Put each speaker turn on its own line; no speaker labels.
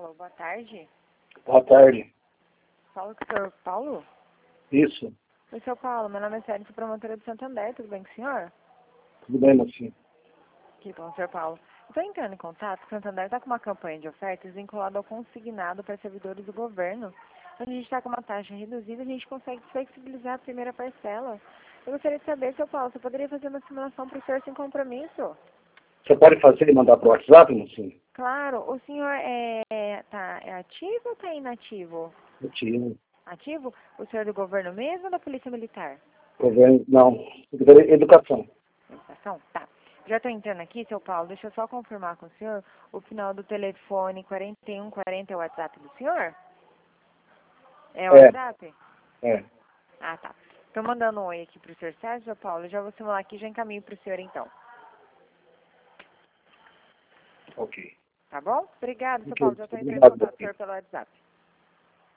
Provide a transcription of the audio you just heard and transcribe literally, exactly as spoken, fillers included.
Alô, boa tarde.
Boa tarde.
Fala com o senhor Paulo?
Isso.
Oi, seu Paulo, meu nome é Sérgio, sou promotora de Santander, tudo bem com o senhor?
Tudo bem, mocinho?
Que bom, senhor Paulo. Estou entrando em contato, o Santander está com uma campanha de ofertas vinculada ao consignado para servidores do governo. Onde a gente está com uma taxa reduzida, a gente consegue flexibilizar a primeira parcela. Eu gostaria de saber, seu Paulo, você poderia fazer uma simulação para o senhor sem compromisso?
Você pode fazer e mandar para o WhatsApp, mocinho?
Claro, o senhor é, tá, é ativo ou está inativo?
Eu tiro.
Ativo? O senhor é do governo mesmo ou da Polícia Militar?
Governo, não. Educação.
Educação? Tá. Já estou entrando aqui, seu Paulo, deixa eu só confirmar com o senhor o final do telefone quarenta e um quarenta é o WhatsApp do senhor? É o
É.
WhatsApp?
É.
Ah, tá. Estou mandando um oi aqui para o senhor Sérgio, seu Paulo, já vou simular aqui e já encaminho para o senhor então.
Ok.
Tá bom? Obrigado, seu
Ok.
Paulo, já estou entrando em
Obrigado.
contato com o senhor pelo WhatsApp.